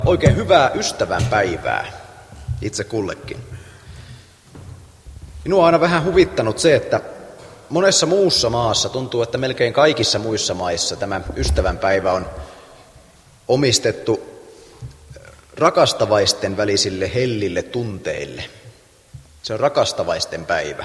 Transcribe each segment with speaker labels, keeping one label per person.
Speaker 1: Oikein hyvää ystävänpäivää itse kullekin. Minua on aina vähän huvittanut se, että monessa muussa maassa tuntuu, että melkein kaikissa muissa maissa tämä ystävänpäivä on omistettu rakastavaisten välisille hellille tunteille. Se on rakastavaisten päivä.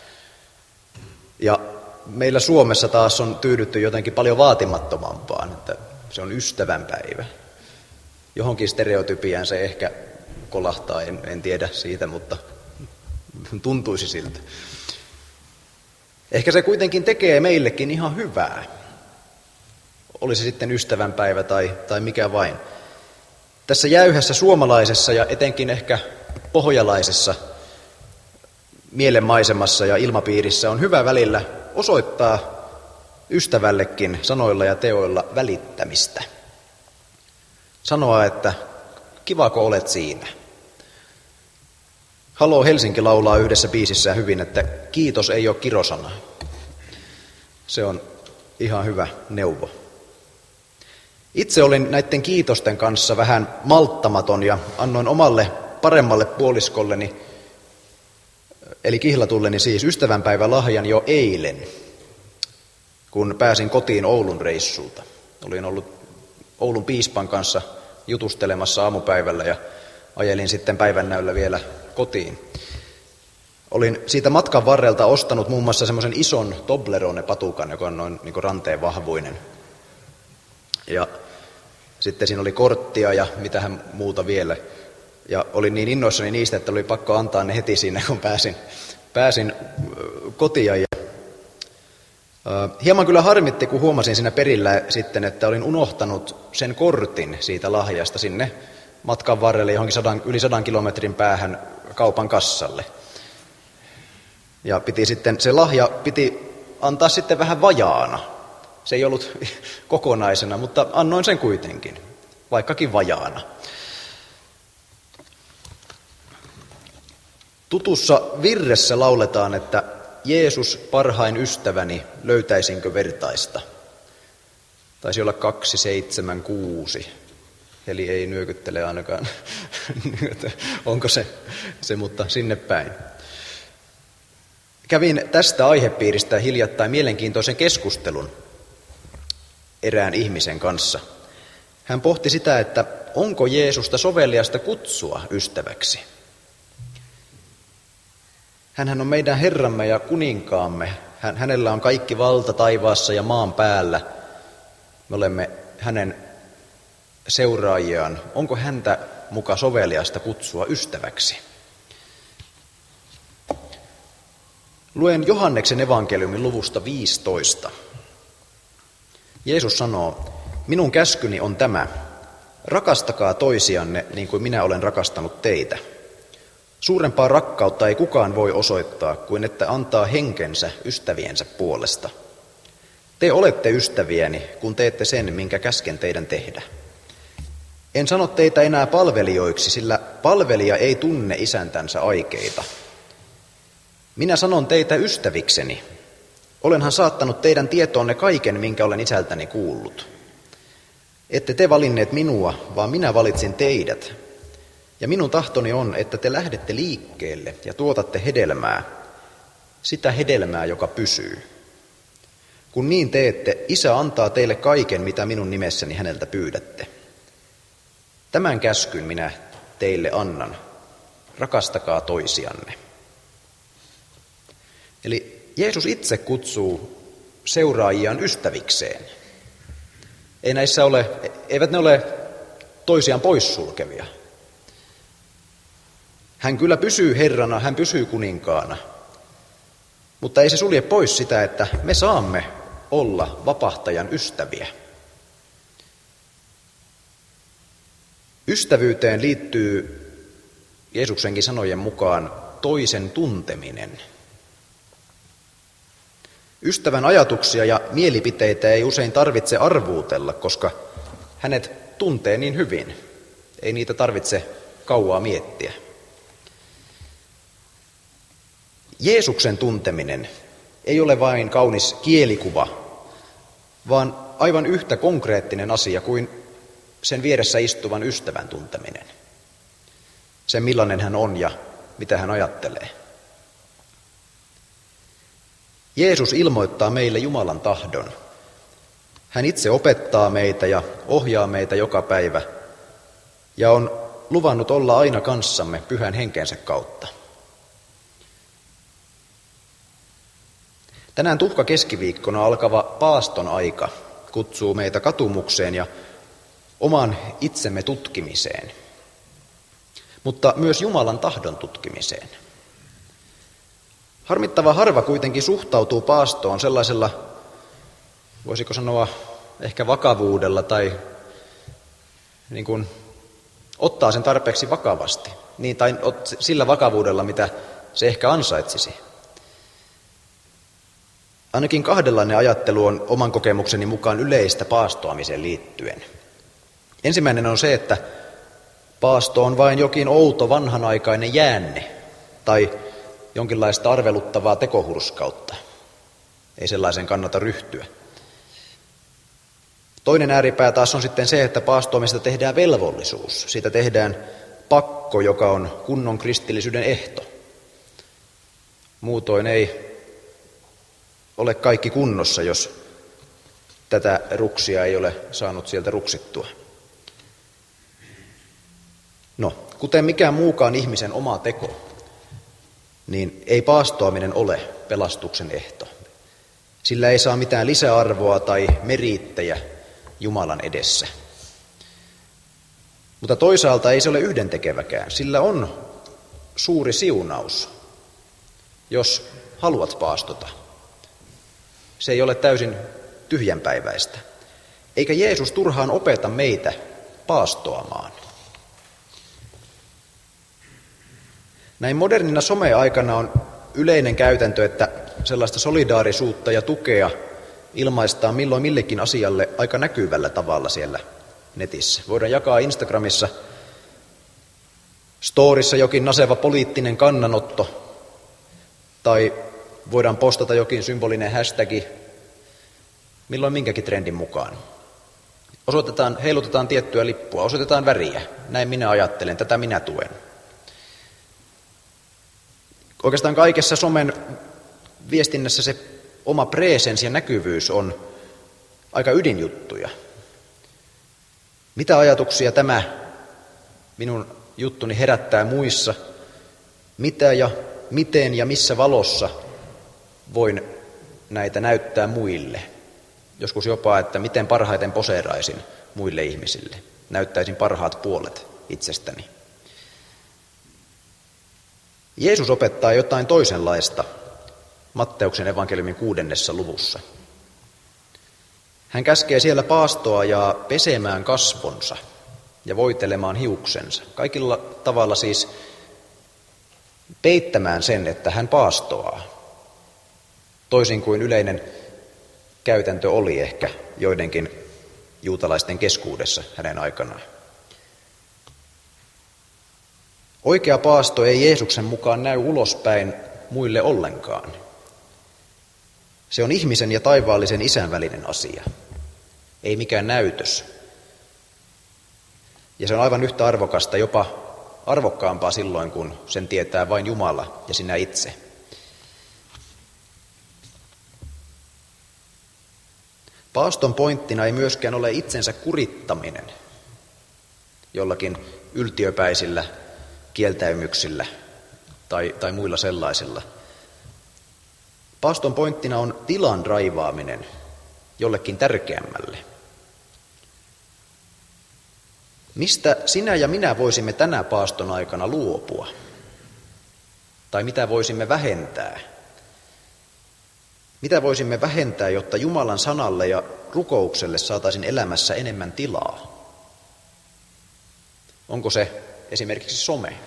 Speaker 1: Ja meillä Suomessa taas on tyydytty jotenkin paljon vaatimattomampaan, että se on ystävänpäivä. Johonkin stereotypiaan se ehkä kolahtaa, en tiedä siitä, mutta tuntuisi siltä. Ehkä se kuitenkin tekee meillekin ihan hyvää. Olisi sitten ystävänpäivä tai mikä vain. Tässä jäyhässä suomalaisessa ja etenkin ehkä pohjalaisessa mielenmaisemassa ja ilmapiirissä on hyvä välillä osoittaa ystävällekin sanoilla ja teoilla välittämistä. Sanoa, että kivako olet siinä. Haloo Helsinki laulaa yhdessä biisissään hyvin, että kiitos ei ole kirosana. Se on ihan hyvä neuvo. Itse olin näiden kiitosten kanssa vähän malttamaton ja annoin omalle paremmalle puoliskolleni, eli kihlatulleni siis ystävänpäivälahjan jo eilen, kun pääsin kotiin Oulun reissulta. Olin ollut Oulun piispan kanssa jutustelemassa aamupäivällä ja ajelin sitten päivännäyllä vielä kotiin. Olin siitä matkan varrelta ostanut muun muassa semmoisen ison Toblerone-patukan, joka on noin niin kuin ranteen vahvuinen. Ja sitten siinä oli korttia ja mitähän muuta vielä. Ja olin niin innoissani niistä, että oli pakko antaa ne heti siinä, kun pääsin kotiin. Hieman kyllä harmitti, kun huomasin siinä perillä sitten, että olin unohtanut sen kortin siitä lahjasta sinne matkan varrelle johonkin yli 100 kilometrin päähän kaupan kassalle. Ja se lahja piti antaa sitten vähän vajaana. Se ei ollut kokonaisena, mutta annoin sen kuitenkin, vaikkakin vajaana. Tutussa virressä lauletaan, että Jeesus parhain ystäväni, löytäisinkö vertaista? Taisi olla 276, eli ei nyökyttele ainakaan. Onko se, mutta sinne päin. Kävin tästä aihepiiristä hiljattain mielenkiintoisen keskustelun erään ihmisen kanssa. Hän pohti sitä, että onko Jeesusta soveliasta kutsua ystäväksi. Hänhän on meidän Herramme ja kuninkaamme. Hänellä on kaikki valta taivaassa ja maan päällä. Me olemme hänen seuraajiaan. Onko häntä muka soveliasta kutsua ystäväksi? Luen Johanneksen evankeliumin luvusta 15. Jeesus sanoo, minun käskyni on tämä, rakastakaa toisianne niin kuin minä olen rakastanut teitä. Suurempaa rakkautta ei kukaan voi osoittaa kuin että antaa henkensä ystäviensä puolesta. Te olette ystäviäni, kun teette sen, minkä käsken teidän tehdä. En sano teitä enää palvelijoiksi, sillä palvelija ei tunne isäntänsä aikeita. Minä sanon teitä ystävikseni. Olenhan saattanut teidän tietoonne kaiken, minkä olen isältäni kuullut. Ette te valinneet minua, vaan minä valitsin teidät. Ja minun tahtoni on, että te lähdette liikkeelle ja tuotatte hedelmää, sitä hedelmää, joka pysyy. Kun niin teette, Isä antaa teille kaiken, mitä minun nimessäni häneltä pyydätte. Tämän käskyn minä teille annan. Rakastakaa toisianne. Eli Jeesus itse kutsuu seuraajiaan ystävikseen. Eivät ne ole toisiaan poissulkevia. Hän kyllä pysyy Herrana, hän pysyy kuninkaana, mutta ei se sulje pois sitä, että me saamme olla vapahtajan ystäviä. Ystävyyteen liittyy Jeesuksenkin sanojen mukaan toisen tunteminen. Ystävän ajatuksia ja mielipiteitä ei usein tarvitse arvuutella, koska hänet tuntee niin hyvin. Ei niitä tarvitse kauaa miettiä. Jeesuksen tunteminen ei ole vain kaunis kielikuva, vaan aivan yhtä konkreettinen asia kuin sen vieressä istuvan ystävän tunteminen. Se millainen hän on ja mitä hän ajattelee. Jeesus ilmoittaa meille Jumalan tahdon. Hän itse opettaa meitä ja ohjaa meitä joka päivä ja on luvannut olla aina kanssamme Pyhän Henkensä kautta. Tänään tuhka keskiviikkona alkava paaston aika kutsuu meitä katumukseen ja oman itsemme tutkimiseen, mutta myös Jumalan tahdon tutkimiseen. Harmittava harva kuitenkin suhtautuu paastoon sellaisella, voisiko sanoa, ehkä vakavuudella tai niin kuin ottaa sen tarpeeksi vakavasti, tai sillä vakavuudella, mitä se ehkä ansaitsisi. Ainakin kahdenlainen ajattelu on oman kokemukseni mukaan yleistä paastoamiseen liittyen. Ensimmäinen on se, että paasto on vain jokin outo vanhanaikainen jäänne tai jonkinlaista arveluttavaa tekohurskautta. Ei sellaisen kannata ryhtyä. Toinen ääripää taas on sitten se, että paastoamista tehdään velvollisuus. Siitä tehdään pakko, joka on kunnon kristillisyyden ehto. Muutoin ei ole kaikki kunnossa, jos tätä ruksia ei ole saanut sieltä ruksittua. No, kuten mikään muukaan ihmisen oma teko, niin ei paastoaminen ole pelastuksen ehto. Sillä ei saa mitään lisäarvoa tai meriittejä Jumalan edessä. Mutta toisaalta ei se ole yhdentekeväkään. Sillä on suuri siunaus, jos haluat paastota. Se ei ole täysin tyhjänpäiväistä. Eikä Jeesus turhaan opeta meitä paastoamaan. Näin modernina someaikana on yleinen käytäntö, että sellaista solidaarisuutta ja tukea ilmaistaan milloin millekin asialle aika näkyvällä tavalla siellä netissä. Voidaan jakaa Instagramissa storissa jokin naseva poliittinen kannanotto, tai voidaan postata jokin symbolinen hashtagi milloin minkäkin trendin mukaan. Heilutetaan tiettyä lippua, osoitetaan väriä. Näin minä ajattelen, tätä minä tuen. Oikeastaan kaikessa somen viestinnässä se oma presens ja näkyvyys on aika ydinjuttuja. Mitä ajatuksia tämä minun juttuni herättää muissa? Mitä ja miten ja missä valossa voin näitä näyttää muille? Joskus jopa, että miten parhaiten poseeraisin muille ihmisille. Näyttäisin parhaat puolet itsestäni. Jeesus opettaa jotain toisenlaista Matteuksen evankeliumin 6. luvussa. Hän käskee siellä paastoa ja pesemään kasvonsa ja voitelemaan hiuksensa. Kaikilla tavalla siis peittämään sen, että hän paastoaa. Toisin kuin yleinen käytäntö oli ehkä joidenkin juutalaisten keskuudessa hänen aikanaan. Oikea paasto ei Jeesuksen mukaan näy ulospäin muille ollenkaan. Se on ihmisen ja taivaallisen Isän välinen asia, ei mikään näytös. Ja se on aivan yhtä arvokasta, jopa arvokkaampaa silloin, kun sen tietää vain Jumala ja sinä itse. Paaston pointtina ei myöskään ole itsensä kurittaminen jollakin yltiöpäisillä kieltäymyksillä tai muilla sellaisilla. Paaston pointtina on tilan raivaaminen jollekin tärkeämmälle. Mistä sinä ja minä voisimme tänä paaston aikana luopua? Tai mitä voisimme vähentää? Mitä voisimme vähentää, jotta Jumalan sanalle ja rukoukselle saataisiin elämässä enemmän tilaa? Onko se esimerkiksi some?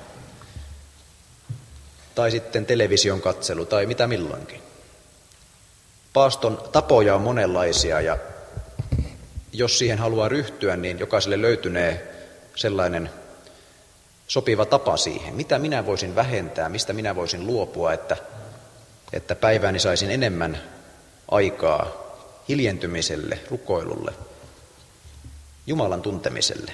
Speaker 1: Tai sitten television katselu tai mitä milloinkin? Paaston tapoja on monenlaisia ja jos siihen haluaa ryhtyä, niin jokaiselle löytynee sellainen sopiva tapa siihen. Mitä minä voisin vähentää, mistä minä voisin luopua, että päivääni saisin enemmän aikaa hiljentymiselle, rukoilulle, Jumalan tuntemiselle.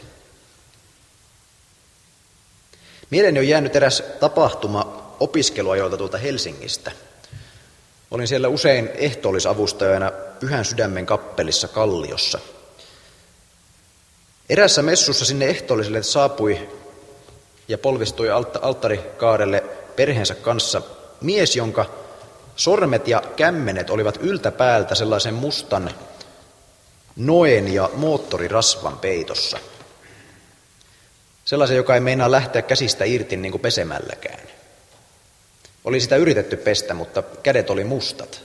Speaker 1: Mieleeni on jäänyt eräs tapahtuma opiskeluajoilta tuolta Helsingistä. Olin siellä usein ehtoollisavustajana Pyhän Sydämen kappelissa Kalliossa. Eräässä messussa sinne ehtoolliselle saapui ja polvistui alttarikaarelle perheensä kanssa mies, jonka sormet ja kämmenet olivat yltäpäältä sellaisen mustan noen ja moottorirasvan peitossa. Sellaisen, joka ei meinaa lähteä käsistä irti niin kuin pesemälläkään. Oli sitä yritetty pestä, mutta kädet oli mustat.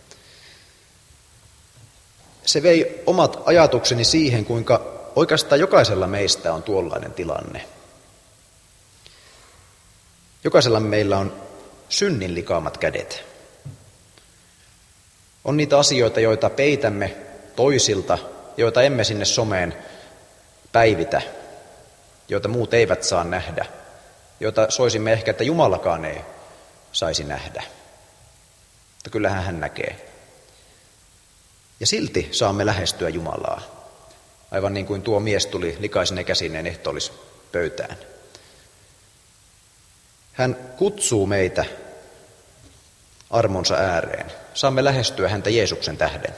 Speaker 1: Se vei omat ajatukseni siihen, kuinka oikeastaan jokaisella meistä on tuollainen tilanne. Jokaisella meillä on synnin likaamat kädet. On niitä asioita, joita peitämme toisilta, joita emme sinne someen päivitä, joita muut eivät saa nähdä, joita soisimme ehkä, että Jumalakaan ei saisi nähdä. Mutta kyllähän hän näkee. Ja silti saamme lähestyä Jumalaa, aivan niin kuin tuo mies tuli likaisine käsineen ehtoollispöytään. Hän kutsuu meitä armonsa ääreen. Saamme lähestyä häntä Jeesuksen tähden.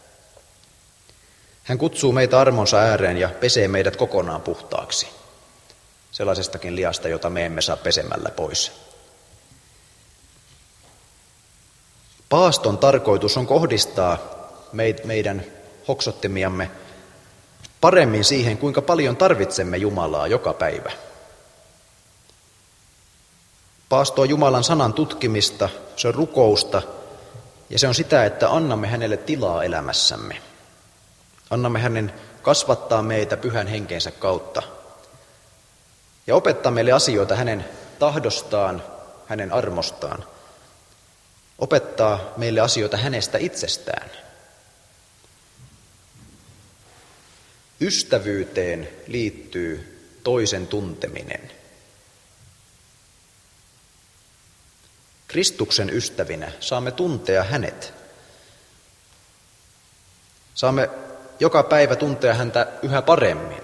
Speaker 1: Hän kutsuu meitä armonsa ääreen ja pesee meidät kokonaan puhtaaksi. Sellaisestakin liasta, jota me emme saa pesemällä pois. Paaston tarkoitus on kohdistaa meidän hoksottimiamme paremmin siihen, kuinka paljon tarvitsemme Jumalaa joka päivä. Paasto on Jumalan sanan tutkimista, se on rukousta ja se on sitä, että annamme hänelle tilaa elämässämme. Annamme hänen kasvattaa meitä pyhän henkensä kautta ja opettaa meille asioita hänen tahdostaan, hänen armostaan. Opettaa meille asioita hänestä itsestään. Ystävyyteen liittyy toisen tunteminen. Kristuksen ystävinä saamme tuntea hänet. Saamme joka päivä tuntea häntä yhä paremmin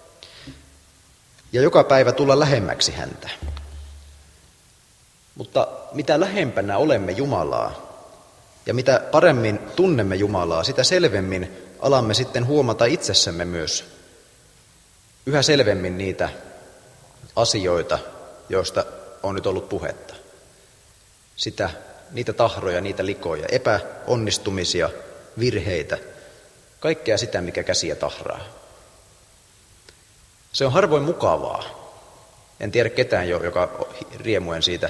Speaker 1: ja joka päivä tulla lähemmäksi häntä. Mutta mitä lähempänä olemme Jumalaa ja mitä paremmin tunnemme Jumalaa, sitä selvemmin alamme sitten huomata itsessämme myös yhä selvemmin niitä asioita, joista on nyt ollut puhetta. Niitä tahroja, niitä likoja, epäonnistumisia, virheitä, kaikkea sitä, mikä käsiä tahraa. Se on harvoin mukavaa. En tiedä ketään, joka riemuen siitä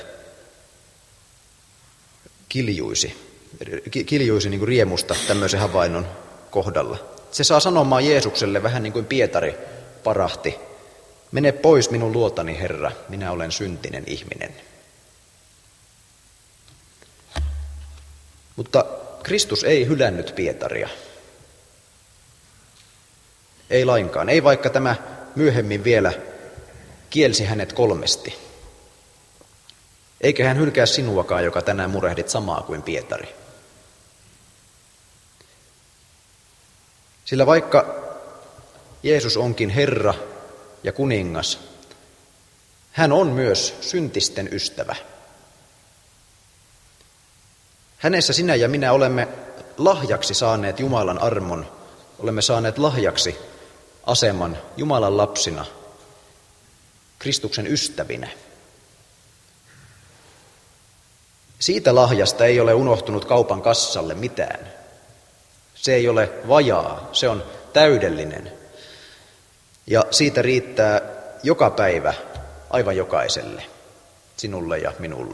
Speaker 1: kiljuisi niin kuin riemusta tämmöisen havainnon kohdalla. Se saa sanomaan Jeesukselle vähän niin kuin Pietari parahti. Mene pois minun luotani, Herra, minä olen syntinen ihminen. Mutta Kristus ei hylännyt Pietaria. Ei lainkaan. Ei vaikka tämä myöhemmin vielä kielsi hänet 3. Eikä hän hylkää sinuakaan, joka tänään murehdit samaa kuin Pietari. Sillä vaikka Jeesus onkin Herra ja kuningas, hän on myös syntisten ystävä. Hänessä sinä ja minä olemme lahjaksi saaneet Jumalan armon, olemme saaneet lahjaksi aseman Jumalan lapsina, Kristuksen ystävinä. Siitä lahjasta ei ole unohtunut kaupan kassalle mitään. Se ei ole vajaa, se on täydellinen. Ja siitä riittää joka päivä aivan jokaiselle, sinulle ja minulle.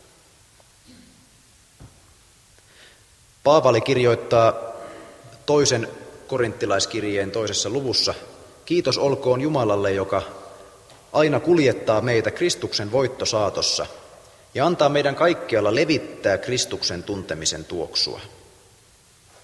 Speaker 1: Paavali kirjoittaa 2. korinttilaiskirjeen 2. luvussa: kiitos olkoon Jumalalle, joka aina kuljettaa meitä Kristuksen voittosaatossa ja antaa meidän kaikkialla levittää Kristuksen tuntemisen tuoksua.